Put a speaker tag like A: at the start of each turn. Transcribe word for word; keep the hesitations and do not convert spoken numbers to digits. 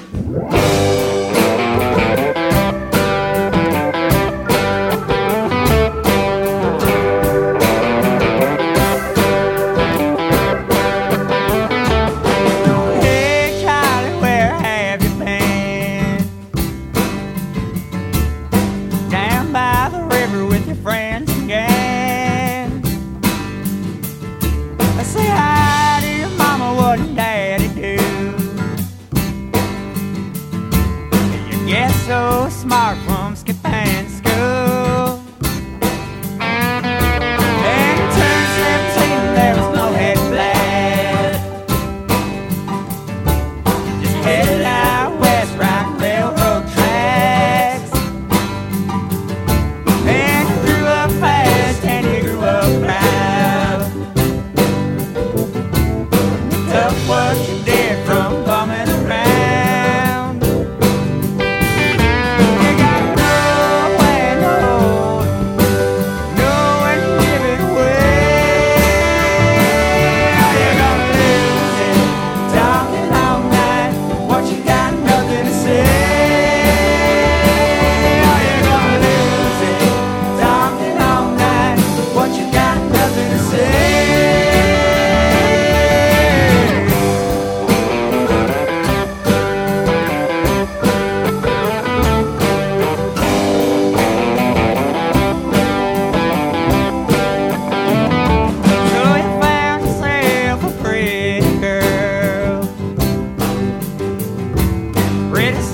A: Friends again. Say hi to your mama, what did daddy do? You get so smart from skipping school. And you turned seventeen, there was no head flat. Just headed out west, riding railroad tracks. And you grew up fast, and you grew up proud. Took what you did from bumming around. You gotta know when to hold it, know when to give it away. Are you gonna lose it, talking all night, what you got, nothing to say? Are you gonna lose it, talking all night, what you got, nothing to say? So you found yourself a pretty girl, pretty